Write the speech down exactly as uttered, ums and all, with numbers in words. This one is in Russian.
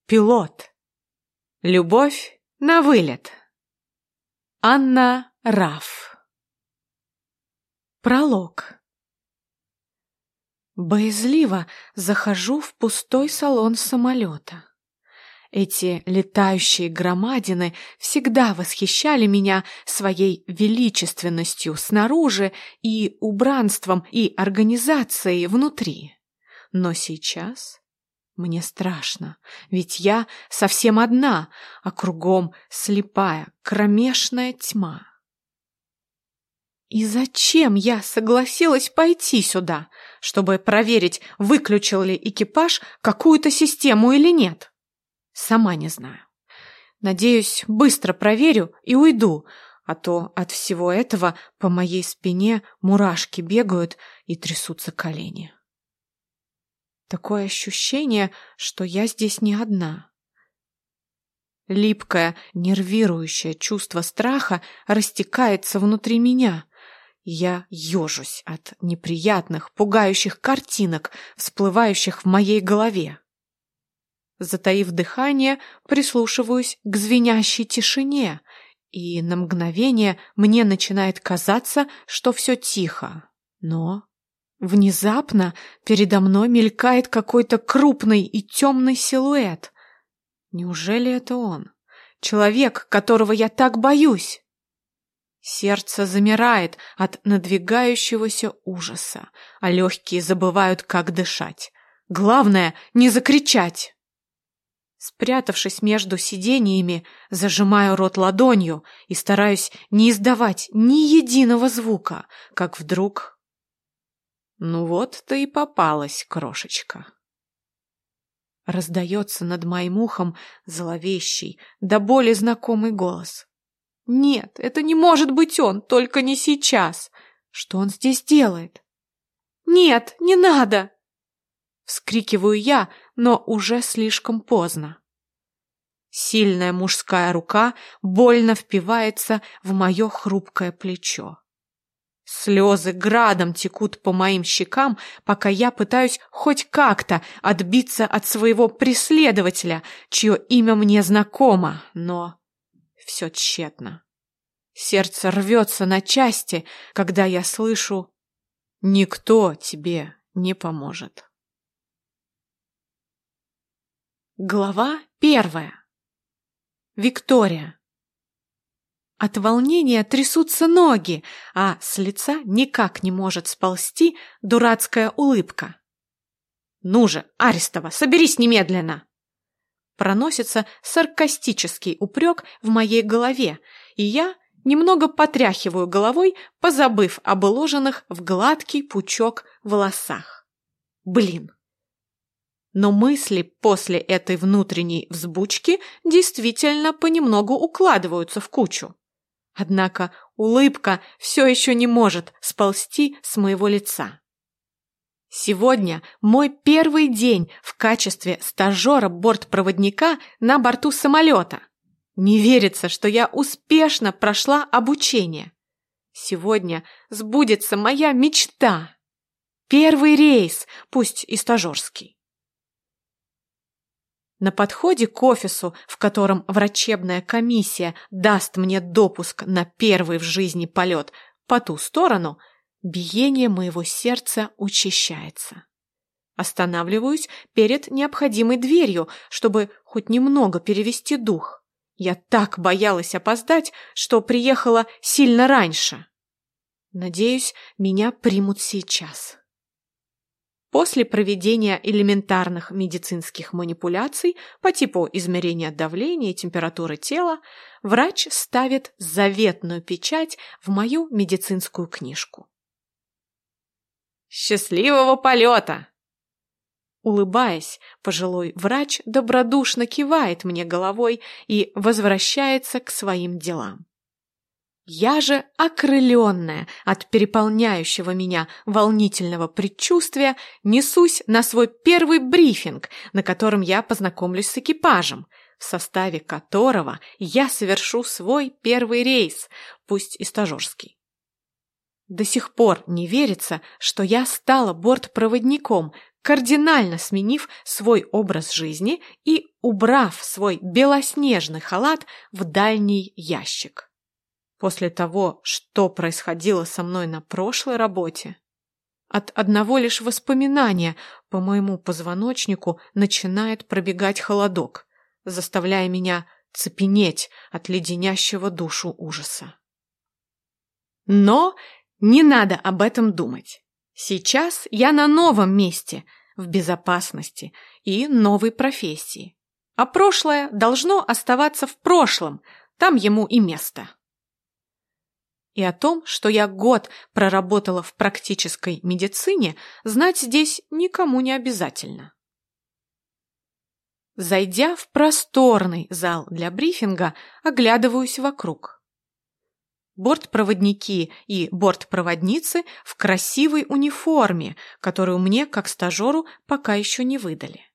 Пилот. Любовь на вылет. Анна Раф. Пролог. Боязливо захожу в пустой салон самолета. Эти летающие громадины всегда восхищали меня своей величественностью снаружи и убранством и организацией внутри. Но сейчас мне страшно, ведь я совсем одна, а кругом слепая, кромешная тьма. И зачем я согласилась пойти сюда, чтобы проверить, выключил ли экипаж какую-то систему или нет? Сама не знаю. Надеюсь, быстро проверю и уйду, а то от всего этого по моей спине мурашки бегают и трясутся колени. Такое ощущение, что я здесь не одна. Липкое, нервирующее чувство страха растекается внутри меня. Я ежусь от неприятных, пугающих картинок, всплывающих в моей голове. Затаив дыхание, прислушиваюсь к звенящей тишине, и на мгновение мне начинает казаться, что все тихо. Но внезапно передо мной мелькает какой-то крупный и темный силуэт. Неужели это он? Человек, которого я так боюсь? Сердце замирает от надвигающегося ужаса, а легкие забывают, как дышать. Главное — не закричать. Спрятавшись между сидениями, зажимаю рот ладонью и стараюсь не издавать ни единого звука, как вдруг... Ну вот ты и попалась, крошечка. Раздается над моим ухом зловещий, до боли знакомый голос. Нет, это не может быть он, только не сейчас. Что он здесь делает? Нет, не надо! Вскрикиваю я, но уже слишком поздно. Сильная мужская рука больно впивается в мое хрупкое плечо. Слезы градом текут по моим щекам, пока я пытаюсь хоть как-то отбиться от своего преследователя, чье имя мне знакомо, но все тщетно. Сердце рвется на части, когда я слышу: «Никто тебе не поможет». Глава первая. Виктория. От волнения трясутся ноги, а с лица никак не может сползти дурацкая улыбка. «Ну же, Арестова, соберись немедленно!» Проносится саркастический упрек в моей голове, и я немного потряхиваю головой, позабыв об уложенных в гладкий пучок волосах. Блин! Но мысли после этой внутренней взбучки действительно понемногу укладываются в кучу. Однако улыбка все еще не может сползти с моего лица. Сегодня мой первый день в качестве стажера-бортпроводника на борту самолета. Не верится, что я успешно прошла обучение. Сегодня сбудется моя мечта. Первый рейс, пусть и стажерский. На подходе к офису, в котором врачебная комиссия даст мне допуск на первый в жизни полет по ту сторону, биение моего сердца учащается. Останавливаюсь перед необходимой дверью, чтобы хоть немного перевести дух. Я так боялась опоздать, что приехала сильно раньше. Надеюсь, меня примут сейчас. После проведения элементарных медицинских манипуляций по типу измерения давления и температуры тела, врач ставит заветную печать в мою медицинскую книжку. «Счастливого полета!» Улыбаясь, пожилой врач добродушно кивает мне головой и возвращается к своим делам. Я же, окрыленная от переполняющего меня волнительного предчувствия, несусь на свой первый брифинг, на котором я познакомлюсь с экипажем, в составе которого я совершу свой первый рейс, пусть и стажерский. До сих пор не верится, что я стала бортпроводником, кардинально сменив свой образ жизни и убрав свой белоснежный халат в дальний ящик. После того, что происходило со мной на прошлой работе, от одного лишь воспоминания по моему позвоночнику начинает пробегать холодок, заставляя меня цепенеть от леденящего душу ужаса. Но не надо об этом думать. Сейчас я на новом месте, в безопасности и новой профессии. А прошлое должно оставаться в прошлом, там ему и место. И о том, что я год проработала в практической медицине, знать здесь никому не обязательно. Зайдя в просторный зал для брифинга, оглядываюсь вокруг. Бортпроводники и бортпроводницы в красивой униформе, которую мне, как стажеру, пока еще не выдали.